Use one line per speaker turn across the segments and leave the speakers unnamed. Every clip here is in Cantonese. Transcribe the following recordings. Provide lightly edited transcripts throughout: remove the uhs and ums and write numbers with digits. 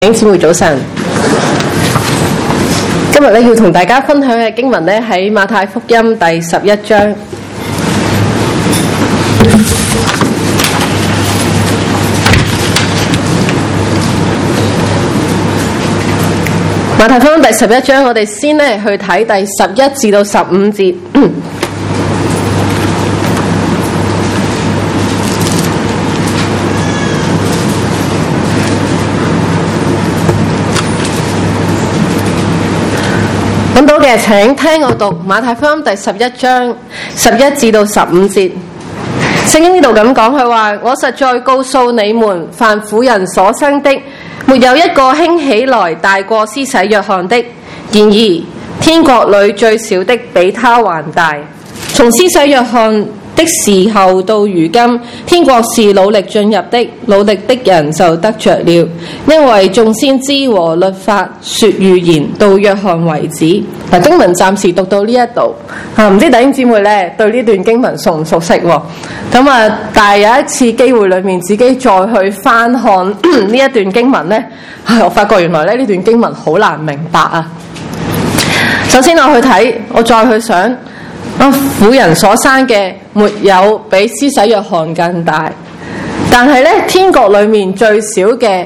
弟兄姊妹早晨，今日咧要同大家分享嘅經文咧喺馬太福音第11章。馬太福音第11章，我哋先咧去睇第11至到15節。揾到嘅請聽我讀馬太福音第11章11至到15節。聖經呢度咁講，佢話：我實在告訴你們，凡婦人所生的，沒有一個興起來大過施洗約翰的。然而天國裏最小的比他還大。從施洗約翰的時候到如今，天國是努力進入的，努力的人就得着了。因為眾先知和律法說預言到約翰為止。經文暫時讀到呢一度，唔知弟兄姊妹咧對呢段經文熟唔熟悉喎？但係有一次機會裏面，自己再去翻看呢一段經文咧，我發覺原來咧呢段經文好難明白啊！首先我去睇，我再去想。婦人所生嘅沒有比施洗約翰更大，但係咧天國裏面最小嘅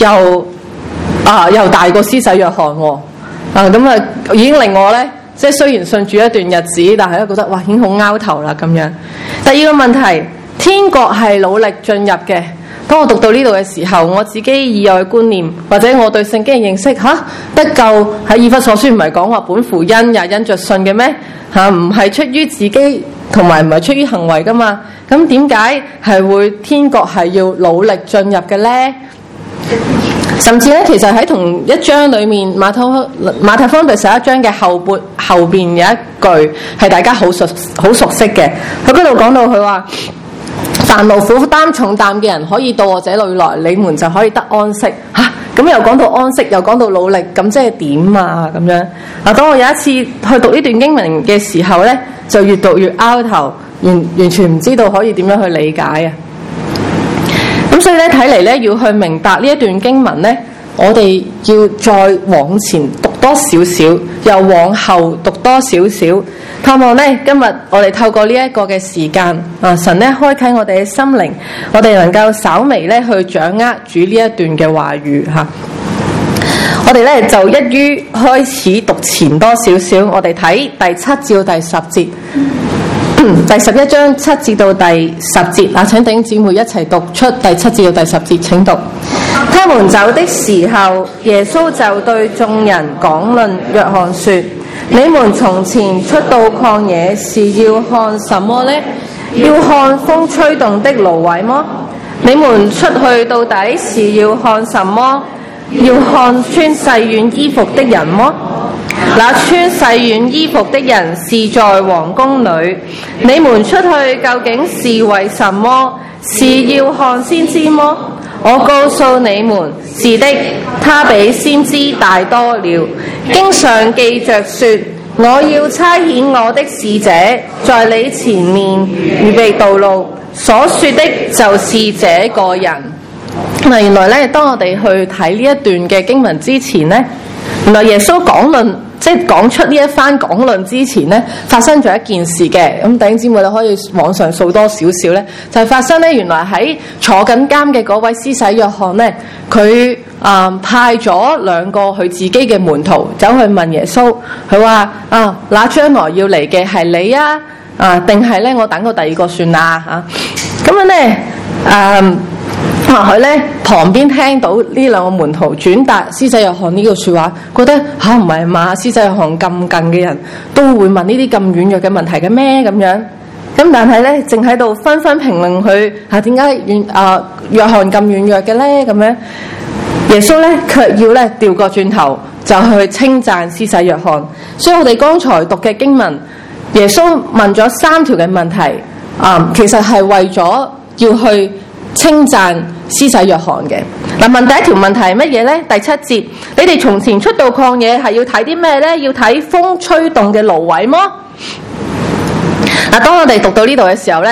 又大過施洗約翰喎。已經令我咧即係雖然信主一段日子，但係都覺得哇已經好拗頭啦咁樣。第二個問題，天國係努力進入嘅。當我讀到呢度嘅時候，我自己以外嘅觀念或者我對聖經嘅認識，得救喺以弗所書唔係講話本乎恩也因着信嘅咩？唔係出於自己，同埋唔係出於行為噶嘛？咁點解係會天國係要努力進入嘅呢？甚至咧，其實喺同一章裏面，馬太福音第11章嘅後邊有一句係大家好熟悉嘅。佢嗰度講到佢話：凡勞苦擔重擔嘅人可以到我這裏來，你們就可以得安息。咁又講到安息，又講到努力，咁即係點啊？咁樣當我有一次去讀呢段經文嘅時候咧，就越讀越拗頭，完全唔知道可以點樣去理解啊！咁所以咧，睇嚟咧要去明白呢一段經文咧，我哋要再往前讀多少少，又往後讀多少少。盼望咧，今日我哋透過呢一個嘅時間，神咧開啟我哋嘅心靈，我哋能夠稍微咧去掌握主呢一段嘅話語嚇。我哋咧就一於開始讀前多少少，我哋睇第7至到第10節，第11章7至到第10節。請弟兄姊妹一齊讀出第7至到第10節。請讀。他們走的時候，耶穌就對眾人講論約翰說：你們從前出到曠野是要看什麼呢？要看風吹動的蘆葦麼？你們出去到底是要看什麼？要看穿細軟衣服的人麼？那穿細軟衣服的人是在皇宮裏。你們出去究竟是為什麼？是要看先知麼？我告訴你們，是的，他比先知大多了。經上記着說：我要差遣我的使者在你前面預備道路。所說的就是這個人。原來咧，當我哋去睇呢一段嘅經文之前咧，原來耶穌講出呢一番講論之前咧，發生咗一件事嘅。咁弟兄姊妹你可以網上掃多少少咧，就係發生咧，原來喺坐緊監嘅嗰位施洗約翰咧，佢派咗2個佢自己嘅門徒走去問耶穌，佢話那將來要嚟嘅係你定係咧我等個第二個算啦咁樣咧佢咧旁邊聽到呢2個門徒轉達施洗約翰呢句說話，覺得唔係嘛？施洗約翰咁近嘅人都會問呢啲咁軟弱嘅問題嘅咩？咁樣咁，但係咧正喺度紛紛評論佢點解約翰咁軟弱嘅咧？咁樣耶穌咧卻要咧調個轉頭就去稱讚施洗約翰。所以我哋剛才讀嘅經文，耶穌問咗3條嘅問題，其實係為咗要去稱讚施洗約翰嘅。問第一條問題係乜嘢呢？第7節，你哋從前出到曠野係要睇啲咩呢？要睇風吹動嘅蘆葦麼？當我哋讀到呢度嘅時候呢，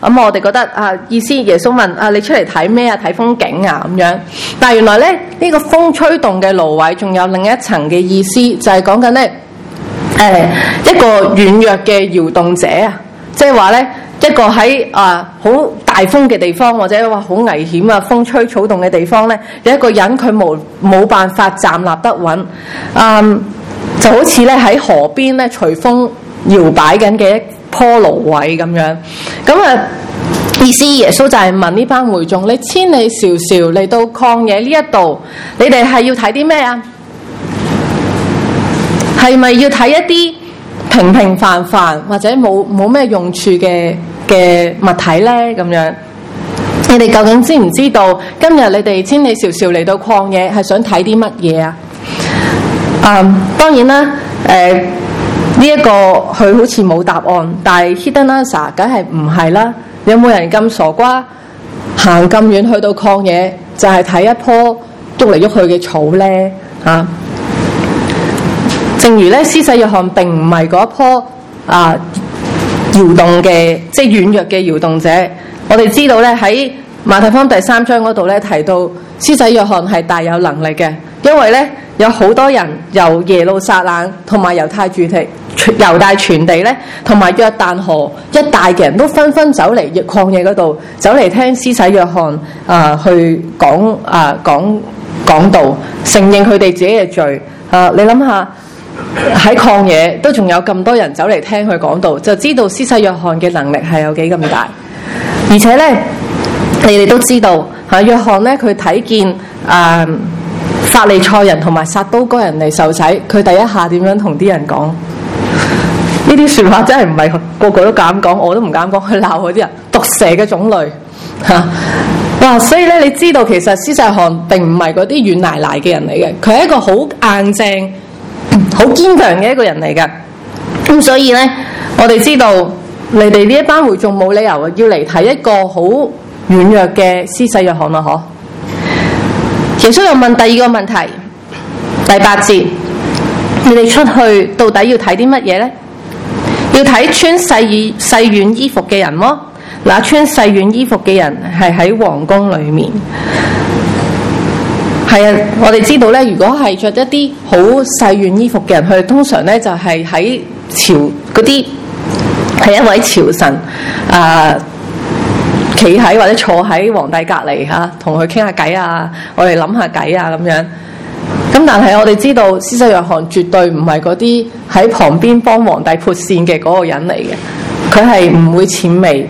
咁我哋覺得啊，意思耶穌問啊，你出嚟睇咩啊？睇風景啊咁樣。但係原來咧，呢個風吹動嘅蘆葦仲有另一層嘅意思，就係講緊咧一個軟弱嘅搖動者啊，即係話咧一個喺好大風嘅地方，或者話好危險啊，風吹草動嘅地方咧，有一個人佢冇辦法站立得穩，就好似咧喺河邊咧隨風搖擺緊嘅一棵蘆葦咁樣。咁意思耶穌就係問呢班會眾：你千里迢迢嚟到曠野呢一度，你哋係要睇啲咩啊？係咪要睇一啲平平凡凡或者冇咩用處嘅物體呢？咁樣，你哋究竟知唔知道今日你哋千里迢迢嚟到曠野係想睇啲乜嘢啊？當然啦，呢一個佢好似冇答案，但係 hidden answer 梗係唔係啦。有冇人咁傻瓜行咁遠去到曠野，就係睇一棵喐嚟喐去嘅草呢？正如咧，施洗約翰並唔係嗰一棵搖動嘅，即係軟弱嘅搖動者。我哋知道咧，喺馬太福音第3章嗰度咧提到，施洗約翰係大有能力嘅，因為咧有好多人由耶路撒冷同埋猶大全地咧，同埋約旦河一帶嘅人都紛紛走嚟曠野嗰度，走嚟聽施洗約翰去講道，承認佢哋自己嘅罪。你諗下，喺曠野都仲有咁多人走嚟聽佢講道，就知道施洗約翰嘅能力係有幾咁大。而且咧，你哋都知道約翰咧，佢睇見法利賽人同埋撒都該人嚟受洗，佢第一下點樣同啲人講？呢啲說話真係唔係個個都敢講，我都唔敢講。佢鬧嗰啲人毒蛇嘅種類哇！所以咧，你知道其實施洗約翰並唔係嗰啲軟賴賴嘅人嚟嘅，佢係一個好硬正、好堅強嘅一個人嚟嘅。咁所以咧，我哋知道你哋呢一班會眾冇理由要嚟睇一個好軟弱嘅施洗約翰啦，嗬？耶穌又問第二個問題，第8節：你哋出去到底要睇啲乜嘢呢？要睇穿細軟衣服嘅人麼？嗱，穿細軟衣服嘅人係喺皇宮裏面。係啊，我哋知道咧，如果係着一啲好細軟衣服嘅人，佢哋通常咧就係喺朝嗰啲係一位朝臣企喺或者坐喺皇帝隔離嚇，同佢傾下偈啊，我哋諗下偈啊咁樣。咁但係我哋知道施洗約翰絕對唔係嗰啲喺旁邊幫皇帝潑線嘅嗰個人嚟嘅，佢係唔會諂媚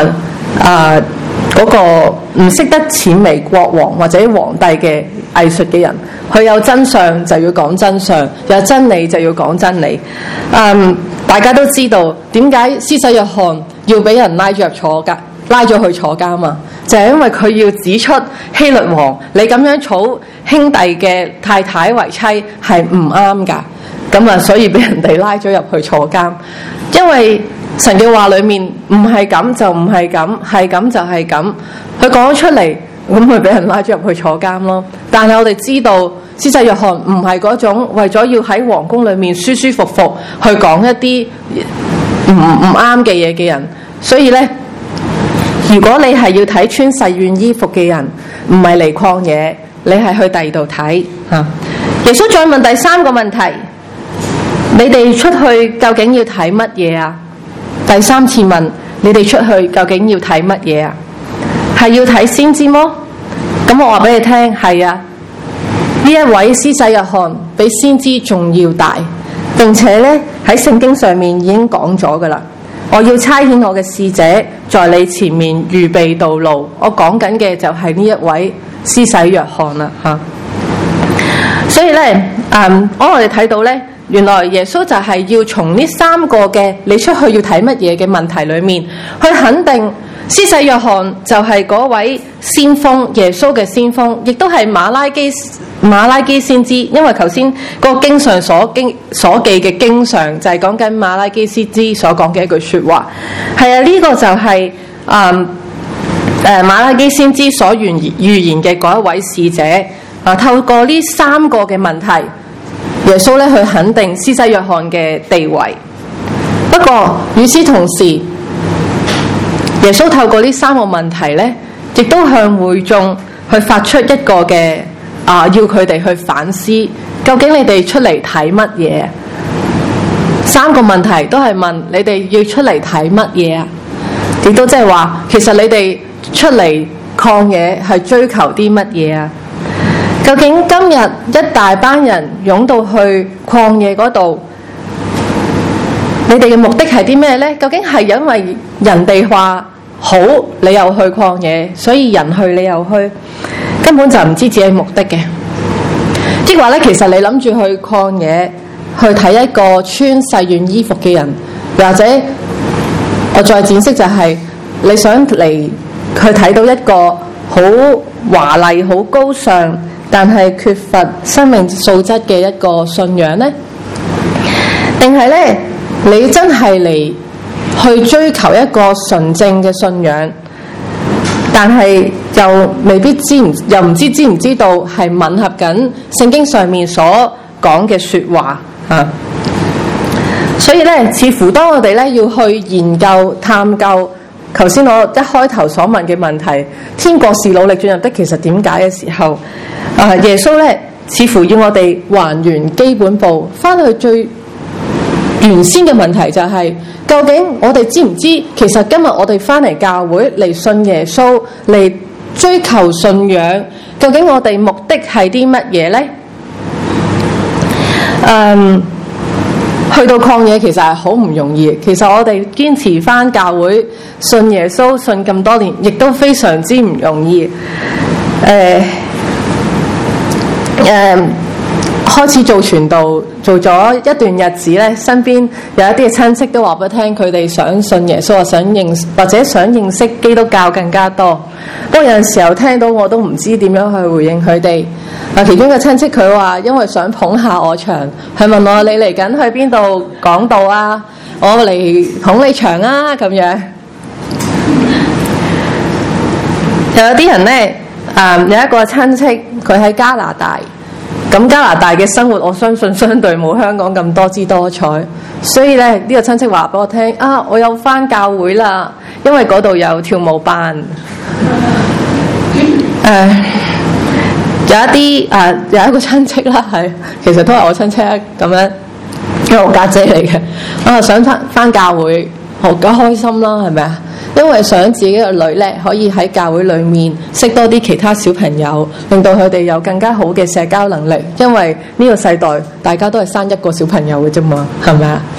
嗰個唔識得諂媚國王或者皇帝嘅藝術嘅人。佢有真相就要講真相，有真理就要講真理。大家都知道點解施洗約翰要俾人拉咗去坐監啊？就係因為佢要指出希律王，你咁樣娶兄弟嘅太太為妻係唔啱㗎。咁啊，所以俾人哋拉咗入去坐監。因為神嘅話裏面唔係咁就唔係咁，係咁就係咁。佢講咗出嚟，咁咪俾人拉咗入去坐監咯。但係我哋知道施洗約翰唔係嗰種為咗要喺皇宮裏面舒舒服服去講一啲唔啱嘅嘢嘅人。所以咧，如果你係要睇穿細軟衣服嘅人，唔係嚟曠野，你係去第二度睇嚇。耶穌再問第3個問題：你哋出去究竟要睇乜嘢啊？第3次問你哋出去究竟要睇乜嘢啊？係要睇先知麼？咁我話俾你聽，係啊，呢一位施洗約翰比先知仲要大，並且咧喺聖經上面已經講咗噶啦。我要差遣我嘅使者在你前面預備道路。我講緊嘅就係呢一位施洗約翰啦嚇。所以咧，我哋睇到咧，原來耶穌就係要從呢3個嘅你出去要睇乜嘢嘅問題裏面，去肯定施洗約翰就係嗰位先鋒，耶穌嘅先鋒，亦都係馬拉基先知。因為頭先嗰個經上所記嘅經上就係講緊馬拉基先知所講嘅一句說話。係啊，呢個就係馬拉基先知所預言嘅嗰一位使者。透過呢3個嘅問題，耶穌咧去肯定施洗約翰嘅地位。不過與此同時， 耶穌透過呢3個問題咧，亦都向會眾去發出一個嘅要佢哋去反思，究竟你哋出嚟睇乜嘢？3個問題都係問你哋要出嚟睇乜嘢啊？亦都即係話，其實你哋出嚟曠野係追求啲乜嘢啊？究竟今日一大班人湧到去曠野嗰度，你哋嘅目的係啲咩呢？究竟係因為人哋話好，你又去曠野，所以人去你又去，根本就唔知自己目的嘅。即係話咧，其實你諗住去曠野去睇一個穿細軟衣服嘅人，或者我再展示就係你想嚟去睇到一個好華麗、好高尚，但係缺乏生命素質嘅一個信仰呢？定係咧你真係嚟去追求一個純正嘅信仰，但係又未必又唔知唔知道係吻合緊聖經上面所講嘅說話啊？所以咧，似乎當我哋咧要去研究探究頭先我一開頭所問嘅問題，天國是努力進入的，其實點解嘅時候，耶穌咧似乎要我哋還原基本步，翻去最原先嘅問題就係，究竟我哋知唔知其實今日我哋翻嚟教會嚟信耶穌，嚟追求信仰，究竟我哋目的係啲乜嘢呢？去到曠野其實係好唔容易，其實我哋堅持翻教會信耶穌信咁多年，亦都非常之唔容易。開始做傳道做咗一段日子咧，身邊有一啲嘅親戚都話俾我聽，佢哋想信耶穌，或者想認識基督教更加多。不過有陣時候聽到我都唔知點樣去回應佢哋。其中一個親戚佢話，因為想捧下我場，佢問我，你嚟緊去邊度講道啊？我嚟捧你場啊咁樣。有啲人咧，有一個親戚佢喺加拿大。咁加拿大嘅生活，我相信相對冇香港咁多姿多彩，所以咧呢個親戚話俾我聽，我有返教會啦，因為嗰度有跳舞班。有一個親戚啦，其實都係我親戚咁樣，因為我家姐嚟嘅，想返教會，好開心啦，係咪啊？因為想自己嘅女咧可以喺教會裏面識多啲其他小朋友，令到佢哋有更加好嘅社交能力。因為呢個世代大家都係生一個小朋友嘅啫嘛，係咪啊？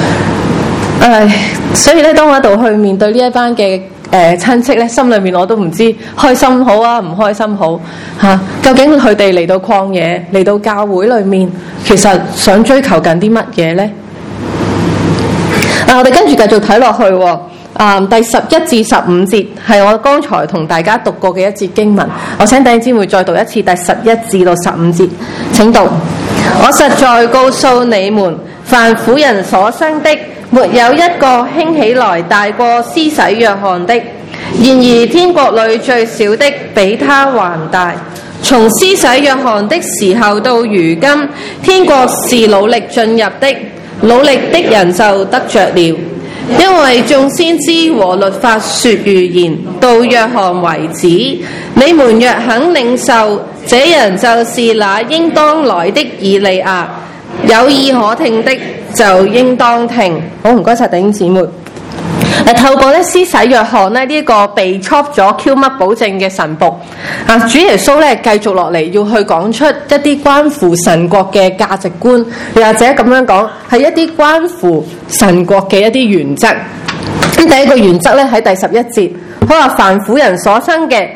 所以咧，當我喺度去面對呢一班嘅親戚咧，心裏面我都唔知開心好啊，唔開心好嚇。究竟佢哋嚟到曠野，嚟到教會裏面，其實想追求緊啲乜嘢咧？我哋跟住繼續睇落去喎。第11至15節係我剛才同大家讀過嘅一節經文，我請弟兄姊妹再讀一次第11至到15節，請讀。我實在告訴你們，凡婦人所生的，沒有一個興起來大過施洗約翰的。然而天國裏最小的比他還大。從施洗約翰的時候到如今，天國是努力進入的，努力的人就得着了。因為眾先知和律法說預言，到約翰為止。你們若肯領受，這人就是那應當來的以利亞。有耳可聽的就應當聽。好，唔該晒弟兄姊妹。透過施洗約翰呢一個被 chop 咗 Q 乜保證嘅神僕，主耶穌咧繼續落嚟要去講出一啲關乎神國嘅價值觀，又或者咁樣講係一啲關乎神國嘅一啲原則。咁第一個原則咧喺第11節，佢話凡婦人所生嘅，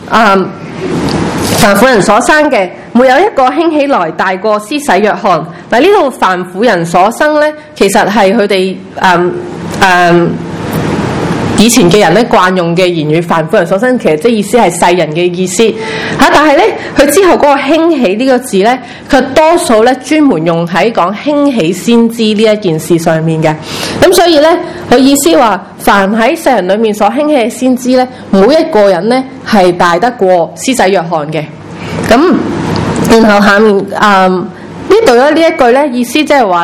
凡婦人所生嘅，沒有一個興起來大過施洗約翰。嗱，呢度凡婦人所生咧，其實係佢哋以前嘅人咧慣用嘅言語，凡婦人所生，其實即係意思係世人嘅意思嚇。但係咧，佢之後嗰個興起呢個字咧，佢多數咧專門用喺講興起先知呢一件事上面嘅。咁所以咧，佢意思話，凡喺世人裏面所興起嘅先知咧，每一個人咧係大得過施洗約翰嘅。咁然後下面呢度咧呢一句咧意思即係話咧，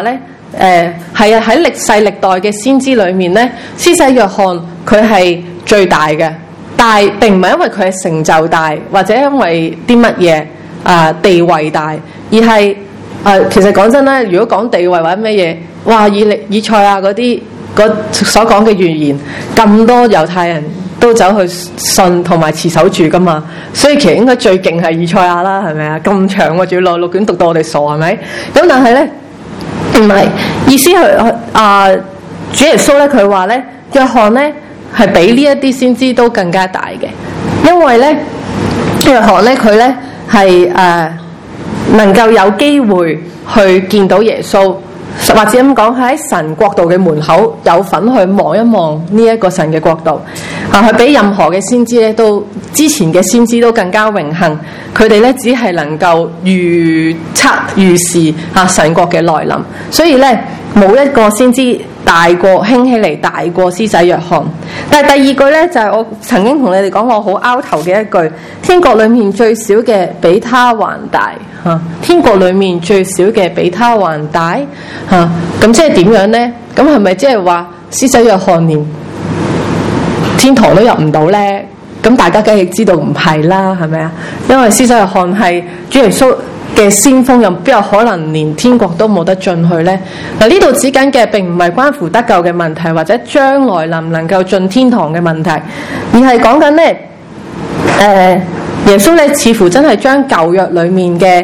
係啊，喺歷世歷代嘅先知裏面咧，施洗約翰佢係最大嘅，但係並唔係因為佢係成就大，或者因為啲乜嘢地位大，而係其實講真咧，如果講地位或者咩嘢，哇以賽亞嗰啲所講嘅預言，咁多猶太人都走去信同埋持守住噶嘛，所以其實應該最勁係以賽亞啦，係咪啊？咁長喎，仲要6卷讀到我哋傻係咪？咁但係咧唔係意思係主耶穌咧，佢話咧約翰咧係比呢一啲先知都更加大嘅，因為咧約翰咧佢咧係能夠有機會去見到耶穌。或者咁講，喺神國度嘅門口有份去望一望呢一個神嘅國度，佢比任何嘅先知咧都之前嘅先知都更加榮幸，佢哋咧只係能夠預測預示神國嘅來臨，所以咧冇一個先知大過興起嚟大過施洗約翰。但係第二句咧就係我曾經同你哋講過好拗頭嘅一句，天國裡面最小嘅比他還大。天國裡面最小嘅比他還大，咁即係點樣呢？咁係咪即係話施洗約翰連天堂都入唔到呢？咁大家梗係知道唔係啦，係咪啊？因為施洗約翰係主耶穌嘅先鋒，又邊有可能連天國都冇得進去呢？嗱，呢度指緊嘅並唔係關乎得救嘅問題，或者將來能唔能夠進天堂嘅問題，而係講緊呢。耶穌咧似乎真係將舊約裏面嘅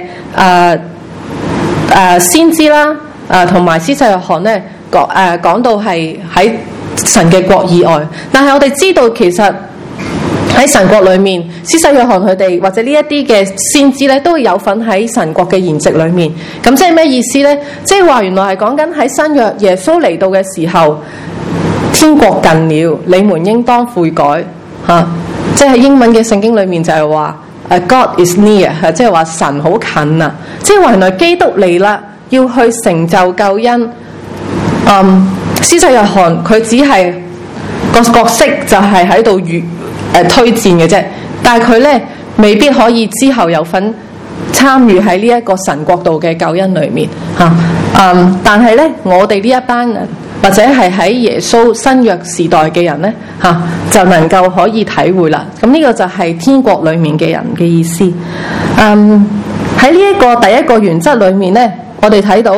先知啦，同埋施洗約翰咧講到係喺神嘅國以外，但係我哋知道其實喺神國裏面，施洗約翰佢哋或者呢一啲嘅先知咧，都有份喺神國嘅筵席裏面。咁即係咩意思咧？即係話原來係講緊喺新約耶穌嚟到嘅時候，天國近了，你們應當悔改嚇。即係英文嘅聖經裏面就係話God is near， 即係話神好近啊！即係話原來基督嚟啦，要去成就救恩。施洗約翰佢只係個角色就係喺度推薦嘅啫，但係佢咧未必可以之後有份參與喺呢一個神國度嘅救恩裏面嚇。但係咧我哋呢一班人，或者係喺耶穌新約時代嘅人咧就能夠可以體會啦。咁呢個就係天國裏面嘅人嘅意思。喺呢一個第一個原則裏面咧，我哋睇到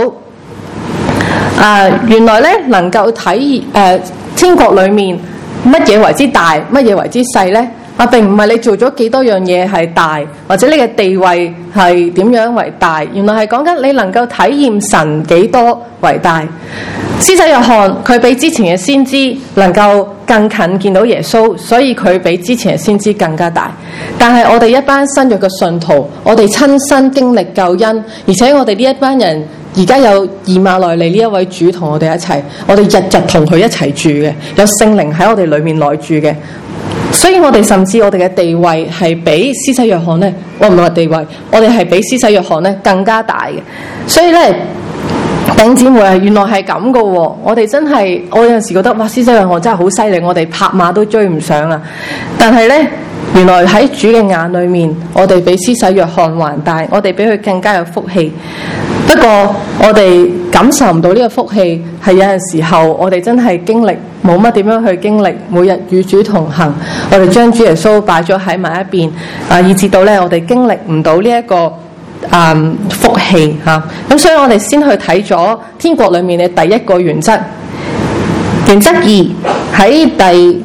原來咧能夠體天國裏面乜嘢為之大，乜嘢為之細咧？並唔係你做咗幾多樣嘢係大，或者你嘅地位係點樣為大。原來係講緊你能夠體驗神幾多為大。施洗約翰佢比之前嘅先知能夠更近見到耶穌，所以佢比之前嘅先知更加大。但係我哋一班新約嘅信徒，我哋親身經歷救恩，而且我哋呢一班人而家有以馬內利呢一位主同我哋一齊，我哋日日同佢一齊住嘅，有聖靈喺我哋裏面內住嘅。所以我哋甚至我哋嘅地位係比施洗約翰咧，我唔係話地位，我哋係比施洗約翰咧更加大嘅。所以咧，弟兄姊妹啊，原來係咁噶喎！我哋真係，我有陣時覺得哇，施洗約翰真係好犀利，我哋拍馬都追唔上啊！但係咧，原來喺主嘅眼裏面，我哋比施洗約翰還大，我哋比佢更加有福氣。不過我哋感受唔到呢個福氣，係有陣時候我哋真係經歷冇乜點樣去經歷，每日與主同行，我哋將主耶穌擺咗喺埋一邊，以至到咧我哋經歷唔到呢一個福氣嚇。咁所以我哋先去睇咗天國裏面嘅第一個原則。原則2喺第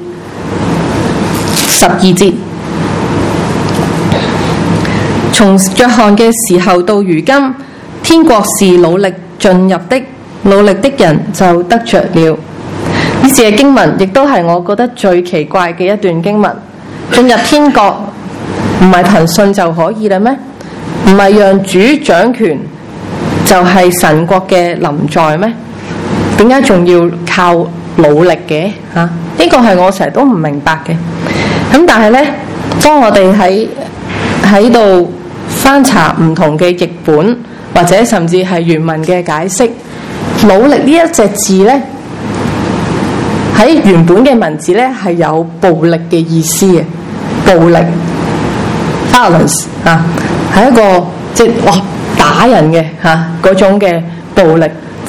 12節，從約翰嘅時候到如今，天國是努力進入的，努力的人就得着了。呢次嘅經文亦都係我覺得最奇怪嘅一段經文。進入天國唔係憑信就可以啦咩？唔係讓主掌權就係神國嘅臨在咩？點解仲要靠努力嘅嚇？呢個係我成日都唔明白嘅。咁但係咧，當我哋喺度翻查唔同嘅譯本，或者甚至係原文嘅解釋，努力呢一隻字咧，喺原本嘅文字咧係有暴力嘅意思嘅，暴力 violence 係一個即係打人嘅嗰種嘅暴力，即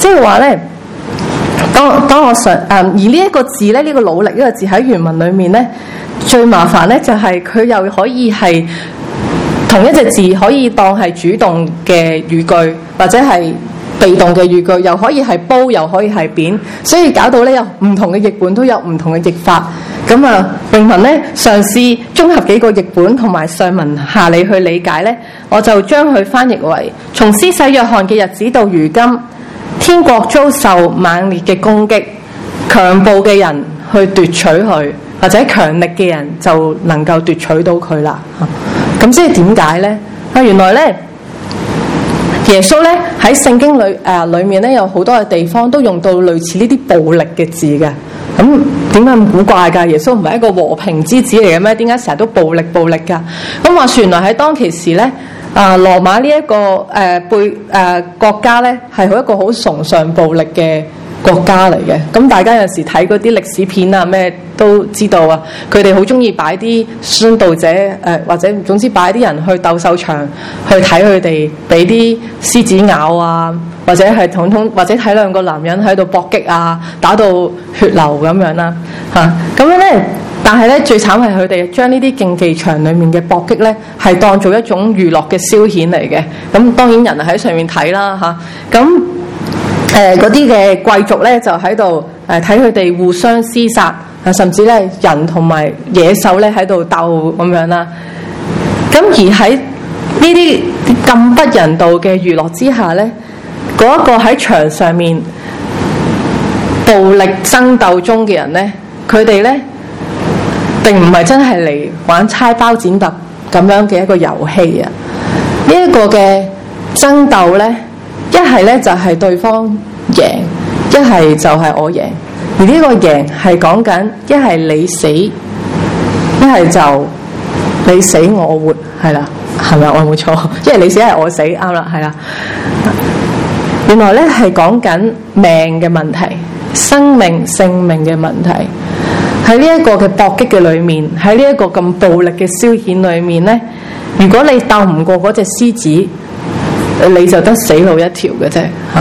即係話咧，當我想而呢一個字咧，呢個努力呢個字喺原文裏面咧，最麻煩咧就係佢又可以係同一隻字可以當係主動嘅語句，或者係被動嘅語句，又可以係褒，又可以係貶，所以搞到咧有唔同嘅譯本都有唔同嘅譯法。咁啊，詠文咧嘗試綜合幾個譯本同埋上文下理去理解咧，我就將佢翻譯為：從施洗約翰嘅日子到如今，天國遭受猛烈嘅攻擊，強暴嘅人去奪取佢，或者強力嘅人就能夠奪取到佢啦。咁即係點解咧？原來咧耶穌咧喺聖經裏面咧有好多嘅地方都用到類似呢啲暴力嘅字嘅。咁點解咁古怪㗎？耶穌唔係一個和平之子嚟嘅咩？點解成日都暴力㗎？咁話說原來喺當其時咧，羅馬呢一個國家咧係一個好崇尚暴力嘅國家嚟嘅。咁大家有時睇嗰啲歷史片啊咩都知道啊，佢哋好中意擺啲殉道者或者總之擺啲人去鬥獸場去睇佢哋俾啲獅子咬啊，或者係或者睇兩個男人喺度搏擊啊，打到血流咁樣啦咁樣咧。但係咧最慘係佢哋將呢啲競技場裡面嘅搏擊咧係當做一種娛樂嘅消遣嚟嘅。咁當然人喺上面睇啦咁嗰啲嘅貴族咧就喺度睇佢哋互相廝殺，甚至咧人同埋野獸咧喺度鬥咁樣啦。咁而喺呢啲咁不人道嘅娛樂之下咧，嗰一個喺場上面暴力爭鬥中嘅人咧，佢哋咧並唔係真係嚟玩猜包剪揼咁樣嘅一個遊戲啊！呢一個嘅爭鬥咧，一係咧就係對方贏，一係就係我贏。而呢個贏係講緊一係你死，一係就你死我活，係啦，係咪？我冇錯，一係你死，一係我死，啱啦，係啦。原來咧係講緊命嘅問題，生命性命嘅問題。喺呢一個嘅搏擊嘅裏面，喺呢一個咁暴力嘅消遣裏面咧，如果你鬥唔過嗰隻獅子，你就得死路一條嘅啫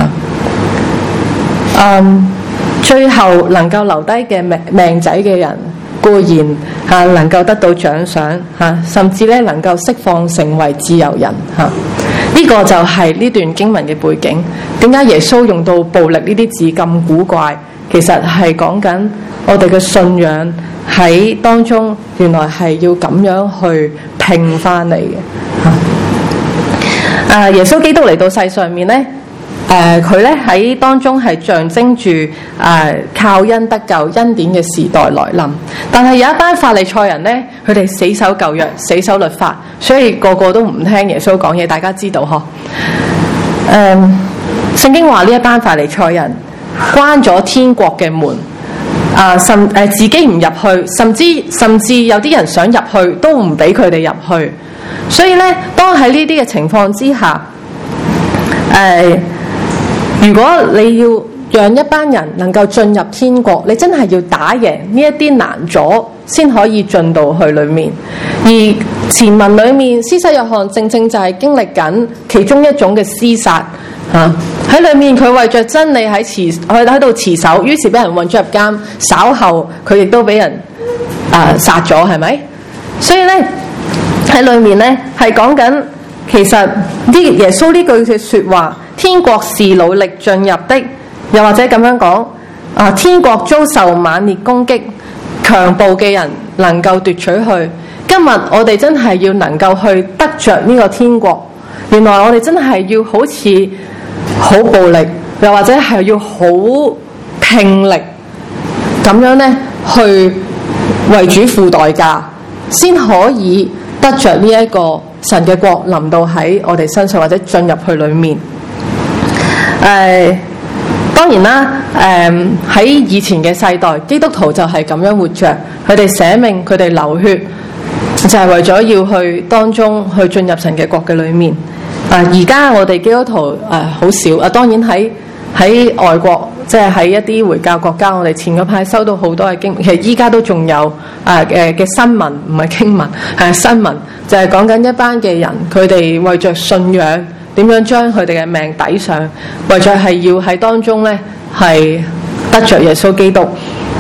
最後能夠留低嘅命仔嘅人固然能夠得到獎賞甚至咧能夠釋放成為自由人呢個就係呢段經文嘅背景。點解耶穌用到暴力呢啲字咁古怪？其實係講緊我哋嘅信仰喺當中，原來係要咁樣去拼翻嚟嘅。耶穌基督嚟到世上面咧，佢咧喺當中係象徵住靠恩得救恩典嘅時代來臨。但係有一班法利賽人咧，佢哋死守舊約，死守律法，所以個個都唔聽耶穌講嘢。大家知道嗬？聖經話呢一班法利賽人關咗天國嘅門，自己唔入去，甚至有啲人想入去都唔俾佢哋入去。所以咧，當喺呢啲嘅情況之下，如果你要讓一班人能夠進入天國，你真係要打贏呢一啲難阻，先可以進到去裏面。而前文裏面，施洗約翰正正就係經歷緊其中一種嘅廝殺喺裏面，佢為着真理喺度持守，於是俾人運咗入監，稍後佢亦都俾人殺咗，係咪？所以咧喺裏面咧係講緊，其實耶穌呢句嘅說話，天國是努力進入的，又或者咁樣講天國遭受猛烈攻擊，強暴嘅人能夠奪取去。今日我哋真係要能夠去得着呢個天國，原來我哋真係要好似好暴力，又或者係要好拼力咁樣咧，去為主付代價，先可以得着呢一個神嘅國臨到喺我哋身上，或者進入去裏面。當然啦，喺以前嘅世代，基督徒就係咁樣活着，佢哋捨命，佢哋流血，就係為咗要去當中去進入神嘅國嘅裏面。而家我哋基督徒好少當然喺外國，即係喺一啲回教國家，我哋前嗰排收到好多嘅經文，其實依家都仲有嘅新聞，唔係經文，係新聞，就係講緊一班嘅人，佢哋為着信仰點樣將佢哋嘅命抵上，為咗係要喺當中咧係得着耶穌基督。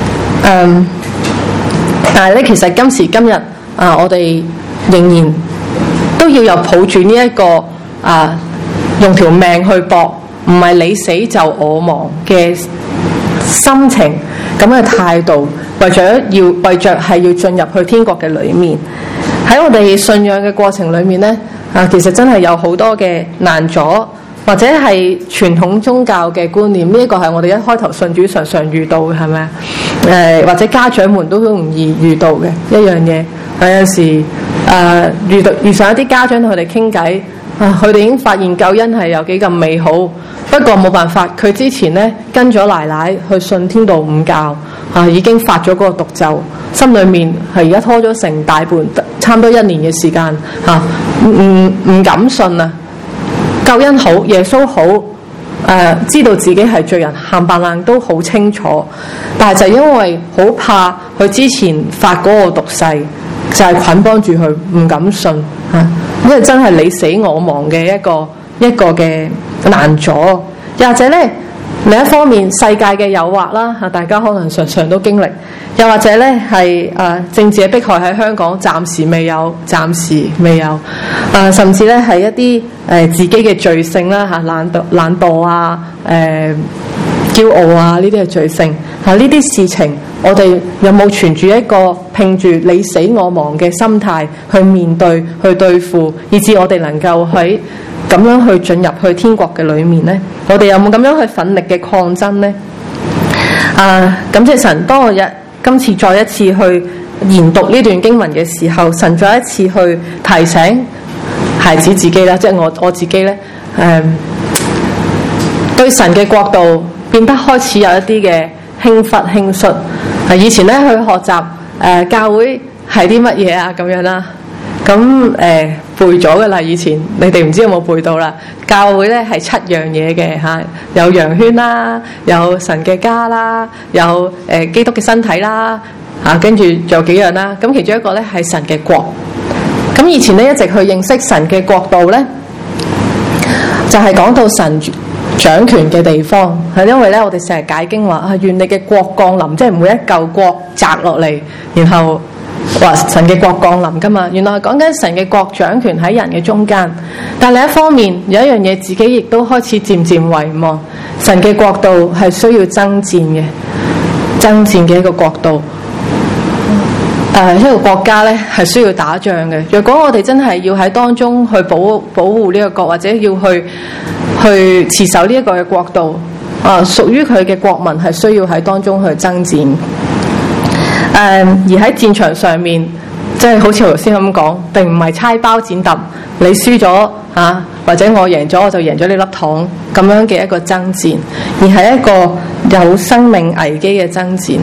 但係咧，其實今時今日我哋仍然都要有抱住呢一個用條命去搏，唔係你死就我亡嘅心情，咁嘅態度，為着係要進入去天國嘅裏面。喺我哋信仰嘅過程裏面咧，其實真係有好多嘅難阻，或者係傳統宗教嘅觀念，呢一個係我哋一開頭信主常常遇到嘅，係咪啊？或者家長們都好容易遇到嘅一樣嘢。有時遇上一啲家長同佢哋傾偈，佢哋已經發現救恩係有幾咁美好，不過冇辦法，佢之前咧跟咗奶奶去信天道五教，已經發咗嗰個毒咒，心裏面係而家拖咗成大半，差唔多1年嘅時間，唔敢信啊！救恩好，耶穌好，知道自己係罪人，冚唪唥都好清楚，但係就因為好怕佢之前發嗰個毒誓，就係捆綁住佢，唔敢信因為真係你死我亡嘅一個嘅難阻。又或者咧，另一方面世界嘅誘惑啦，大家可能常常都經歷。又或者咧係政治嘅迫害喺香港暫時未有，甚至咧係一啲自己嘅罪性啦懶惰啊，驕傲啊，呢啲係罪性。呢啲事情我哋有冇存住一個拼住你死我亡嘅心態去面對去對付，以致我哋能夠喺咁樣去進入去天國嘅裏面呢？我哋有冇咁樣去奮力嘅抗爭呢？感謝神，當我今次再一次去研讀呢段經文嘅時候，神再一次去提醒孩子自己啦，即係我自己咧，對神嘅國度變得開始有一啲嘅輕忽輕率。以前咧去學習教會係啲乜嘢啊咁樣啦，咁背咗噶啦。以前你哋唔知有冇背到啦？教會咧係7樣嘢嘅嚇，有羊圈啦，有神嘅家啦，有基督嘅身體啦，跟住仲有幾樣啦。咁其中一個咧係神嘅國。咁以前咧一直去認識神嘅國度咧，就係講到神掌權嘅地方，係因為咧我哋成日解經話願你嘅國降臨，即係每一嚿國砸落嚟，然後話神嘅國降臨噶嘛。原來係講緊神嘅國掌權喺人嘅中間。但另一方面有一樣嘢自己亦都開始漸漸遺忘，神嘅國度係需要爭戰嘅一個國度。一個國家咧係需要打仗嘅。若果我哋真係要喺當中去保護呢個國，或者要去持守呢一個嘅國度，屬於佢嘅國民係需要喺當中去爭戰。而喺戰場上面，即係好似頭先咁講，並唔係猜包剪揼，你輸咗或者我贏咗我就贏咗呢粒糖咁樣嘅一個爭戰，而係一個有生命危機嘅爭戰。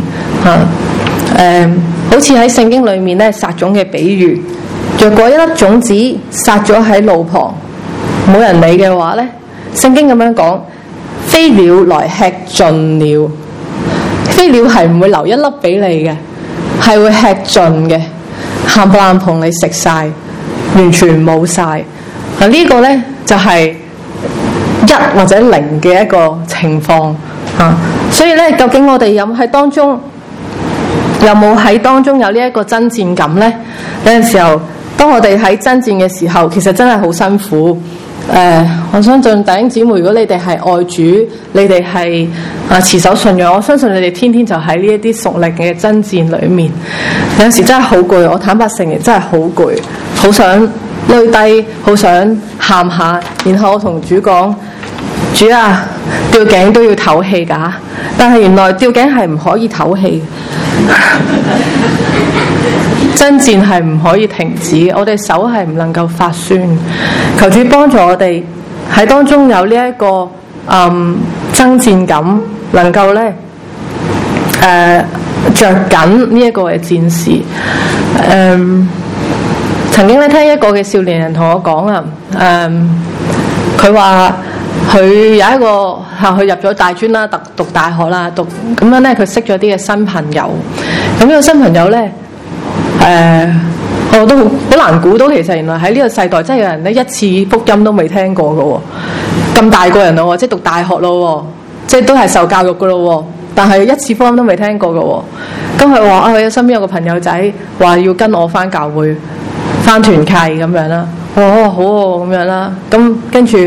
好似喺聖經裏面咧撒種嘅比喻，若果一粒種子撒咗喺路旁，冇人理嘅話咧，聖經咁樣講，飛鳥來吃盡了。飛鳥係唔會留一粒俾你嘅，係會吃盡嘅，冚唪唥同你食晒，完全冇晒。呢個咧就係1或者0嘅一個情況。所以咧，究竟我哋有喺當中有冇喺當中有呢一個爭戰感呢？有陣時候，當我哋喺爭戰嘅時候，其實真係好辛苦。我相信弟兄姊妹，如果你哋係愛主，你哋係持守信仰，我相信你哋天天就喺呢一啲屬靈嘅爭戰裏面。有陣時真係好攰，我坦白承認真係好攰，好想累低，好想喊下，然後我同主講：主啊，吊頸都要唞氣㗎。但係原來吊頸係唔可以唞氣。爭戰係唔可以停止，我哋手係唔能夠發酸。求主幫助我哋喺當中有呢一個爭戰感，能夠咧着緊呢一個嘅戰士。曾經咧聽一個嘅少年人同我講啊，佢話佢有一個佢入咗大專啦，讀大學啦，咁樣咧佢識咗啲嘅新朋友。咁呢個新朋友咧， 我都好難估到，其實原來喺呢個世代真係有人咧一次福音都未聽過嘅喎，咁大個人咯，即係讀大學咯，即係都係受教育嘅咯，但係一次福音都未聽過嘅喎。咁佢話佢身邊有個朋友仔話要跟我返教會返團契咁樣啦，我話好喎咁樣啦，咁跟住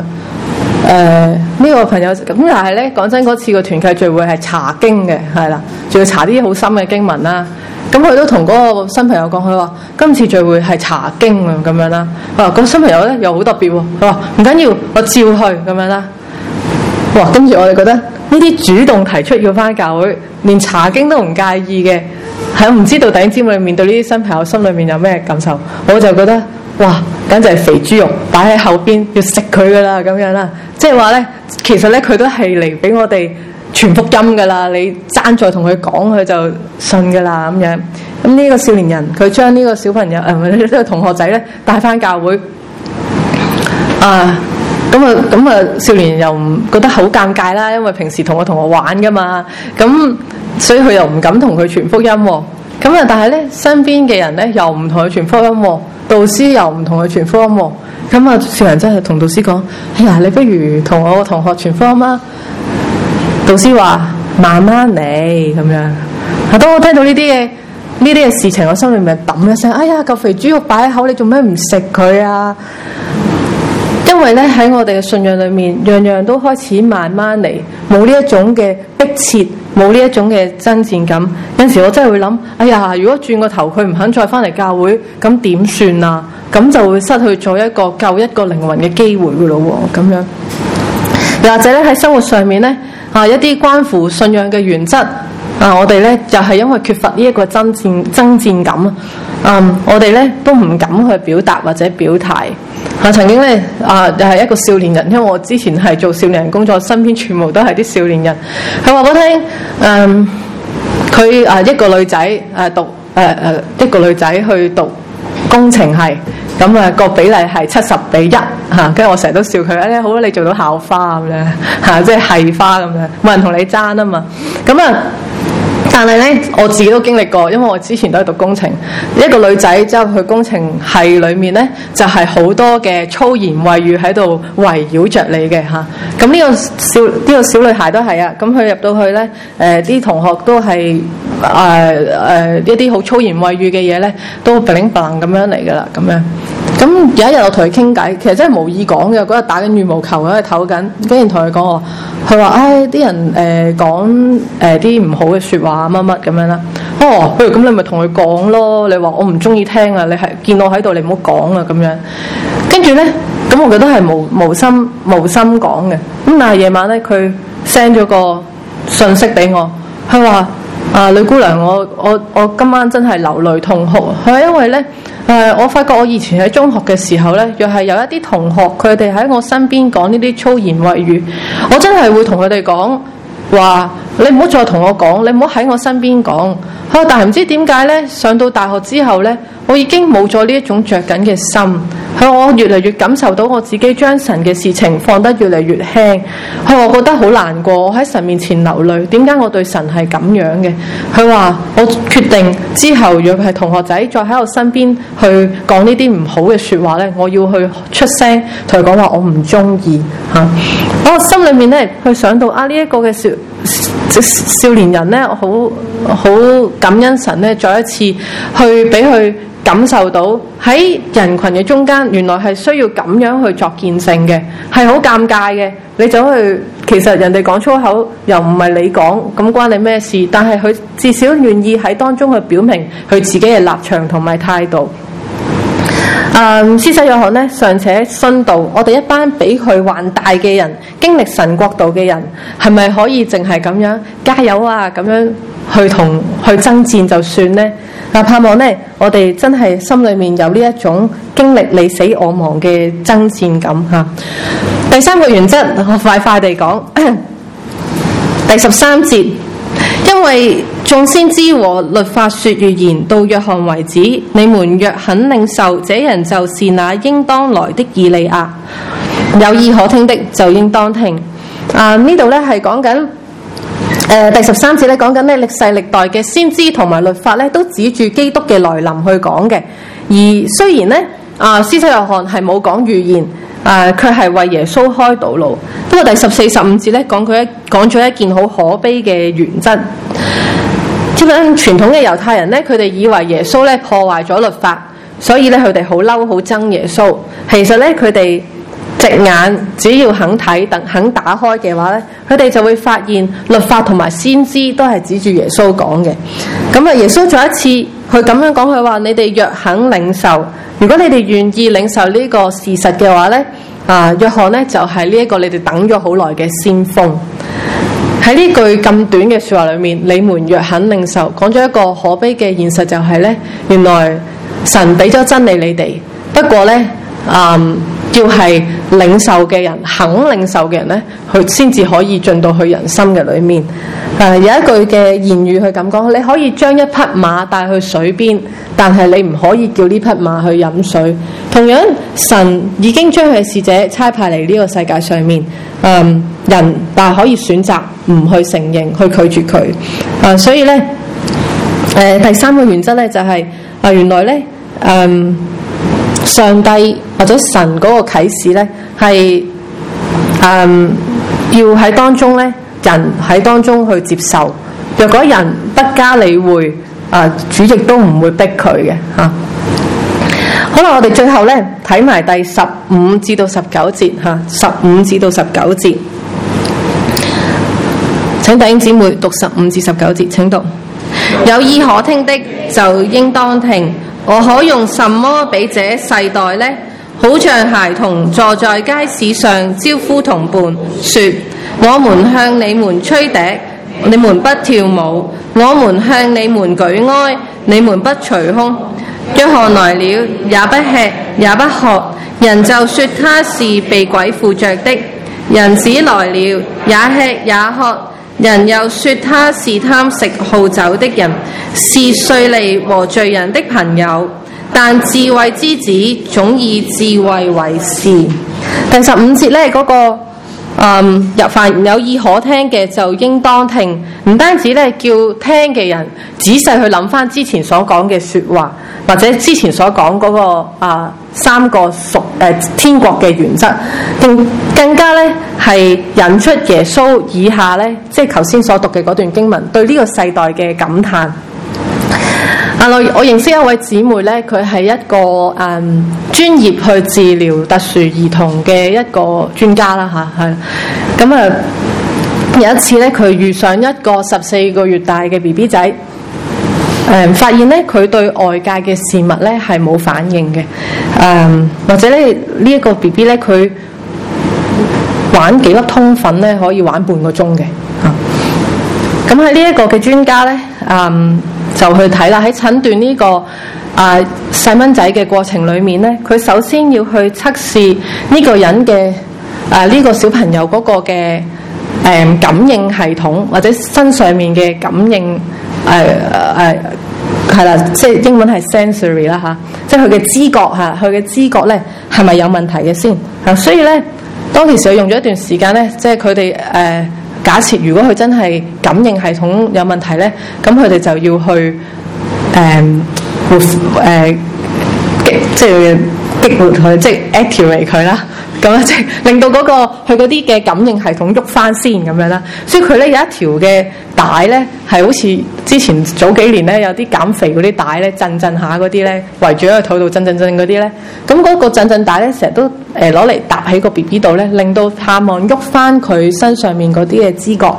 呢個朋友咁，但係咧講真嗰次個團契聚會係查經嘅，係啦，仲要查啲好深嘅經文啦。咁佢都同嗰個新朋友講，佢話今次聚會係查經啊咁樣啦。哇！個新朋友咧又好特別喎，佢話唔緊要，我照去咁樣啦。哇！跟住我哋覺得呢啲主動提出要返教會，連查經都唔介意嘅，係唔知道弟兄姊妹面對呢啲新朋友心裏面有咩感受？我就覺得哇，簡直係肥豬肉擺喺後邊要食佢噶啦咁樣啦。即係話咧，其實咧佢都係嚟俾我哋傳福音噶啦，你爭再同佢講，佢就信噶啦咁樣。咁呢個少年人佢將呢個小朋友呢個同學仔咧帶翻教會咁啊少年人又唔覺得好尷尬啦，因為平時同我同學玩噶嘛，咁所以佢又唔敢同佢傳福音喎。咁啊，但係咧身邊嘅人咧又唔同佢傳福音喎，導師又唔同佢傳福音喎。咁啊，少人真係同導師講：哎呀，你不如同我個同學傳福音啦。導師話：慢慢嚟咁樣。當我聽到呢啲嘅事情，我心裏面揼一聲：哎呀，嚿肥豬肉擺喺口，你做咩唔食佢啊？因為咧喺我哋嘅信仰裏面，樣樣都開始慢慢嚟，冇呢一種嘅迫切，冇呢一種嘅爭戰感。有陣時我真係會諗：哎呀，如果轉個頭佢唔肯再翻嚟教會，咁點算啊？咁就會失去咗一個救一個靈魂嘅機會噶咯喎，咁樣。又或者咧喺生活上面咧一啲關乎信仰嘅原則我哋咧就係因為缺乏呢一個爭戰感我哋咧都唔敢去表達或者表態。曾經咧又係一個少年人，因為我之前係做少年人工作，身邊全部都係啲少年人。佢話我聽佢一個女仔一個女仔去讀工程系，咁個比例係70:1跟住我成日都笑佢好啦，你做到校花咁樣即係系花咁樣，冇人同你爭啊嘛。但係咧，我自己都經歷過，因為我之前都係讀工程。一個女仔之後去工程系裏面咧，就係好多嘅粗言穢語喺度圍繞着你嘅嚇。咁呢個小女孩都係啊。咁佢入到去咧，啲同學都係一啲好粗言穢語嘅嘢咧，都bling bling咁樣嚟噶啦，咁樣。咁有一日我同佢傾偈，其實真係無意講嘅。嗰日打緊羽毛球，喺度唞緊，竟然同佢講佢話：啲人講啲唔好嘅説話乜乜咁樣啦。不如咁你咪同佢講咯。你話我唔中意聽啊，你係見我喺度，你唔好講啊咁樣。跟住咧，咁我覺得係無心講嘅。咁但係夜晚咧，佢 send 咗個信息俾我，佢話：女姑娘，我今晚真係流淚痛哭。佢話因為咧。我發覺我以前喺中學嘅時候呢，又係有一啲同學，佢哋喺我身邊講呢啲粗言穢語，我真係會同佢哋講話：你唔好再同我講，你唔好喺我身邊講。但係唔知點解呢，上到大學之後呢，我已經冇咗呢一種着緊嘅心。我越嚟越感受到我自己將神嘅事情放得越嚟越輕。我覺得好難過，我喺神面前流淚。點解我對神係咁樣嘅？佢話我決定之後，如果係同學仔再喺我身邊去講呢啲唔好嘅說話呢，我要去出聲同佢講話，我唔中意嚇。我心裏面呢，去想到呢一個嘅少年人呢，好感恩神呢，再一次去俾佢感受到喺人群嘅中間，原來係需要咁樣去作見證嘅，係好尷尬嘅。你走去，其實人哋講粗口又唔係你講，咁關你咩事？但係佢至少願意喺當中去表明佢自己嘅立場同埋態度。施洗約翰呢，尚且殉道，我哋一班比佢還大嘅人，經歷神國度嘅人，係咪可以淨係咁樣加油啊？咁樣去爭戰就算呢？盼望呢，我哋真係心裏面有呢一種經歷你死我亡嘅爭戰感嚇。第三個原則，我快快地講，第13節，因為眾先知和律法說預言到約翰為止，你們若肯領受，這人就是那應當來的以利亞。有耳可聽的就應當聽。呢度咧係講緊。第13節咧講緊咧歷世歷代嘅先知同埋律法咧都指住基督嘅來臨去講嘅， 而雖然咧施洗約翰係冇講預言，佢係為耶穌開道路。不過第14、15節咧講咗一件好可悲嘅原則。咁樣傳統嘅猶太人咧，佢哋以為耶穌咧破壞咗律法，所以咧佢哋好嬲好憎耶穌。其實咧佢哋隻眼只要肯睇、肯打開嘅話咧，佢哋就會發現律法同埋先知都係指住耶穌講嘅。咁耶穌再一次佢咁樣講，佢話：你哋若肯領受，如果你哋願意領受呢個事實嘅話咧，約翰咧就係呢一個你哋等咗好耐嘅先鋒。喺呢句咁短嘅說話裏面，你們若肯領受，講咗一個可悲嘅現實，就係咧，原來神俾咗真理你哋，不過咧，要係領受嘅人，肯領受嘅人咧，佢先至可以進到去人心嘅裏面。有一句嘅言語去咁講，你可以將一匹馬帶去水邊，但係你唔可以叫呢匹馬去飲水。同樣，神已經將佢嘅使者差派嚟呢個世界上面，人但係可以選擇唔去承認，去拒絕佢。所以咧，第三個原則咧就係、原來咧，上帝或者神嗰個啟示咧係要喺當中咧，人喺當中去接受。若果人不加理會，主亦都唔會逼佢嘅嚇。好啦，我哋最後咧睇埋第15至到19節嚇，15至到19節。請弟兄姊妹讀15至19節，請讀。有耳可聽的就應當聽。我可用什麼比這世代呢？好像孩童坐在街市上招呼同伴，說：我們向你們吹笛，你們不跳舞；我們向你們舉哀，你們不捶胸。約翰來了，也不吃也不喝，人就說他是被鬼附着的。人子來了，也吃也喝，人又說他是貪食好酒的人，是稅吏和罪人的朋友。但智慧之子總以智慧為是。第15節呢嗰個凡有耳可聽嘅就應當聽，唔單止咧叫聽嘅人仔細去諗翻之前所講嘅說話，或者之前所講嗰個三個天國嘅原則，更加咧係引出耶穌以下咧，即係頭先所讀嘅嗰段經文對呢個世代嘅感嘆。我認識一位姊妹咧，佢係一個專業去治療特殊兒童嘅一個專家啦嚇，係咁有一次咧，佢遇上一個14個月大嘅 BB 仔，發現咧佢對外界嘅事物咧係冇反應嘅，或者咧呢一個 BB 咧佢玩幾粒通粉咧可以玩半個鐘嘅嚇。咁喺呢一個嘅專家咧，就去睇啦。喺診斷呢個細蚊仔嘅過程裏面咧，佢首先要去測試呢個人嘅呢個小朋友嗰個嘅感應系統，或者身上面嘅感應係啦，即係英文係 sensory 啦嚇，即係佢嘅知覺嚇，佢嘅知覺咧係咪有問題嘅先嚇。所以咧，當其時佢用咗一段時間咧，即係佢哋假設如果佢真係感應系統有問題咧，咁佢哋就要去即係激活佢，即係 activate 佢啦。咁即係令到嗰個佢嗰啲嘅感應系統喐翻先咁樣啦。所以佢咧有一條嘅帶咧，係好似之前早幾年咧有啲減肥嗰啲帶咧，震下嗰啲咧，圍住喺個肚度震嗰啲咧。咁嗰個震帶咧，成日都攞嚟搭喺個 BB 度咧，令到盼望喐翻佢身上面嗰啲嘅知覺，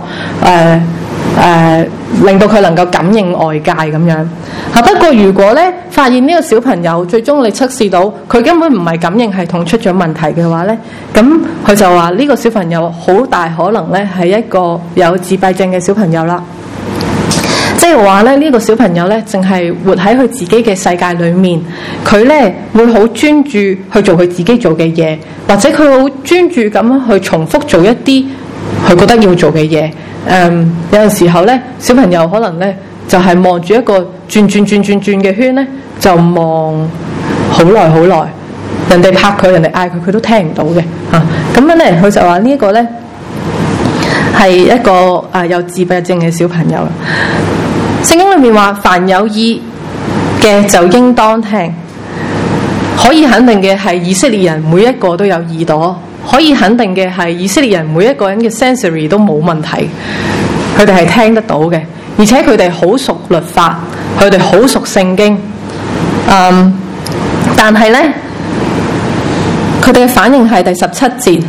令到佢能夠感應外界咁樣。不過如果咧發現呢個小朋友最終你測試到佢根本唔係感應系統出咗問題嘅話咧，咁佢就話呢個小朋友好大可能咧係一個有自閉症嘅小朋友啦。即係話咧呢個小朋友咧淨係活喺佢自己嘅世界裏面，佢咧會好專注去做佢自己做嘅嘢，或者佢好專注咁去重複做一啲佢覺得要做嘅嘢。有陣時候咧，小朋友可能咧就係望住一個轉嘅圈咧，就望好耐，人哋拍佢，人哋嗌佢，佢都聽唔到嘅嚇。咁樣咧，佢就話呢一個咧係一個有自閉症嘅小朋友。聖經裏面話：凡有耳嘅就應當聽。 可以肯定嘅係以色列人每一個都有耳朵，可以肯定嘅係以色列人每一個人嘅 sensory 都冇問題，佢哋係聽得到嘅，而且佢哋好熟律法，佢哋好熟聖經。但係呢，佢哋嘅反應係第17節，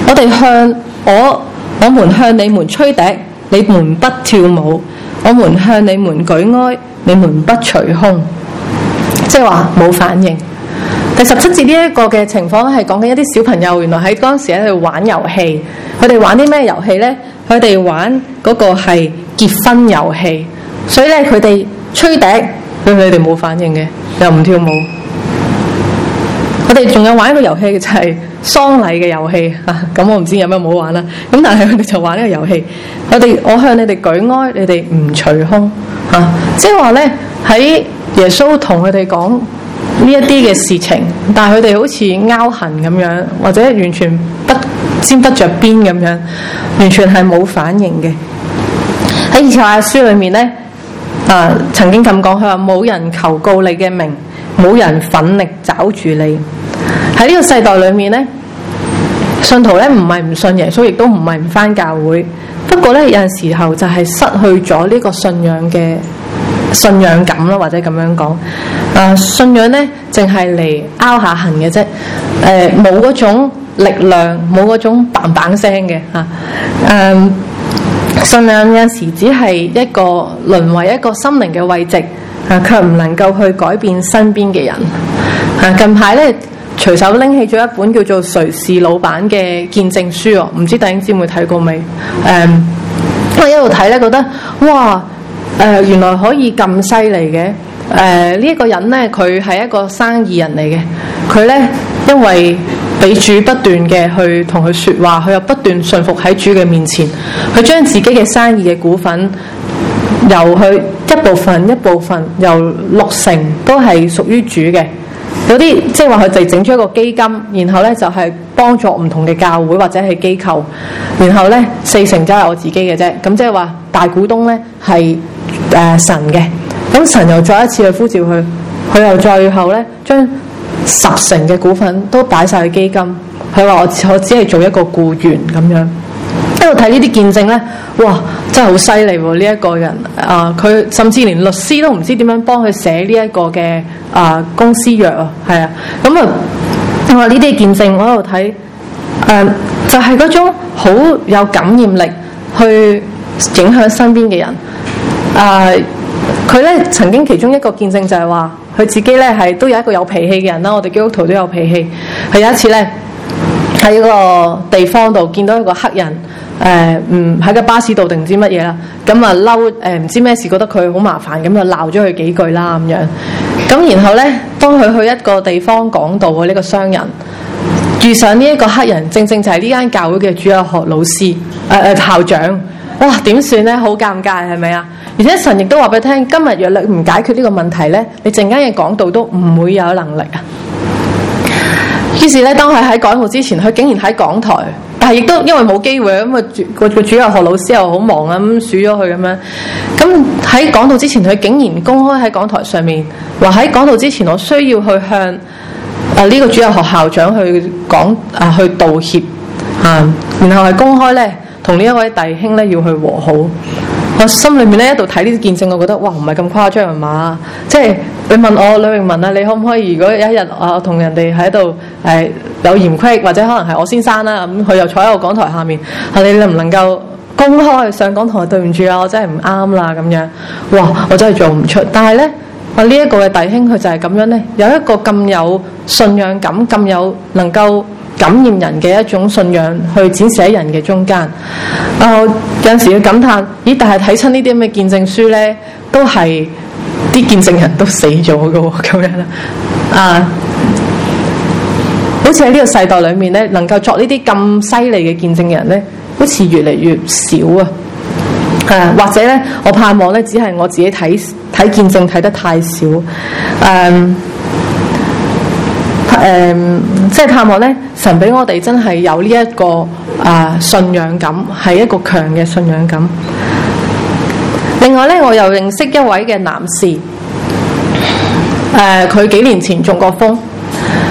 我們向你們吹笛，你們不跳舞；我們向你們舉哀，你們不捶胸。即係話冇反應。第17節呢一個嘅情況係講緊一啲小朋友，原來喺嗰陣時喺度玩遊戲。佢哋玩啲咩遊戲呢？佢哋玩嗰個係結婚遊戲，所以咧佢哋吹笛，佢哋冇反應嘅，又唔跳舞。佢哋仲有玩一個遊戲就係喪禮嘅遊戲啊！咁我唔知有咩唔好玩啦。咁但係佢哋就玩呢個遊戲。我向你哋舉哀，你哋唔捶胸啊！即係話咧喺耶穌同佢哋講呢一啲嘅事情，但係佢哋好似拗痕咁樣，或者完全不沾得着邊咁樣，完全係冇反應嘅。喺以賽亞書裏面咧，曾經咁講，佢話冇人求告你嘅名，冇人奮力找住你。喺呢個世代裏面咧，信徒咧唔係唔信耶穌，亦都唔係唔返教會。不過咧有陣時候就係失去咗呢個信仰感啦，或者咁樣講。信仰咧淨係嚟拗下痕嘅啫，冇嗰種力量，冇嗰種嘭嘭聲嘅嚇。信仰有陣時只係一個淪為一個心靈嘅慰藉，卻唔能夠去改變身邊嘅人。近排咧隨手拎起咗一本叫做《誰是老闆》嘅見證書哦，唔知弟兄姊妹睇過未？我一路睇咧，覺得哇，原來可以咁犀利嘅。呢一個人咧，佢係一個生意人嚟嘅。佢咧因為俾主不斷嘅去同佢說話，佢又不斷順服喺主嘅面前。佢將自己嘅生意嘅股份由佢一部分由60%都係屬於主嘅。有啲即係話佢哋整出一個基金，然後咧就係幫助唔同嘅教會或者係機構，然後咧40%就係我自己嘅啫。咁即係話大股東咧係神嘅。咁神又再一次去呼召佢，佢又最後咧將10%嘅股份都擺晒去基金。佢話我只係做一個僱員咁樣。一路睇呢啲見證咧，哇，真係好犀利喎！呢一個人佢甚至連律師都唔知點樣幫佢寫呢一個嘅公司約啊，係啊。咁我話呢啲見證我喺度睇，就係嗰種好有感染力去影響身邊嘅人。佢咧曾經其中一個見證就係話，佢自己咧係都有一個有脾氣嘅人啦。我哋基督徒都有脾氣。佢有一次咧喺一個地方度見到一個黑人，喺個巴士度定唔知乜嘢啦，咁啊嬲唔知咩事，覺得佢好麻煩，咁就鬧咗佢幾句啦咁樣。咁然後咧，當佢去一個地方講道嘅呢個商人，遇上呢一個黑人，正正就係呢間教會嘅主日學老師校長。哇，點算咧？好尷尬係咪啊？而且神亦都話俾你聽，今日若你唔解決呢個問題咧，你陣間嘅講道都唔會有能力啊。於是咧，當佢喺講道之前，佢竟然喺講台，但係亦都因為冇機會咁個主日學老師又好忙啊，咁數咗佢咁樣。咁喺講道之前，佢竟然公開喺講台上面話喺講道之前，我需要去向呢個主日學校長去講去道歉然後係公開咧同呢一位弟兄咧要去和好。我心裏面咧一度睇呢啲見證，我覺得哇，唔係咁誇張係嘛？即係你問我呂詠文啊，你可唔可以如果有一日我同人哋喺度有嫌隙，或者可能係我先生啦，咁佢又坐喺個講台下面，你能唔能夠公開上講台？對唔住啊，我真係唔啱啦咁樣。哇，我真係做唔出。但係咧，呢一個嘅弟兄佢就係咁樣咧，有一個咁有信仰感、咁有能夠感染人嘅一種信仰去展示喺人嘅中間。有陣時要感嘆，咦？但係睇親呢啲咁嘅見證書咧，都係啲見證人都死咗嘅喎，咁樣啦。好似喺呢個世代裏面咧，能夠作呢啲咁犀利嘅見證嘅人咧，好似越嚟越少啊。或者咧，我盼望咧，只係我自己睇見證睇得太少。即係盼望咧，神俾我哋真係有呢一個信仰感，係一個強嘅信仰感。另外咧，我又認識一位嘅男士，佢幾年前中過風，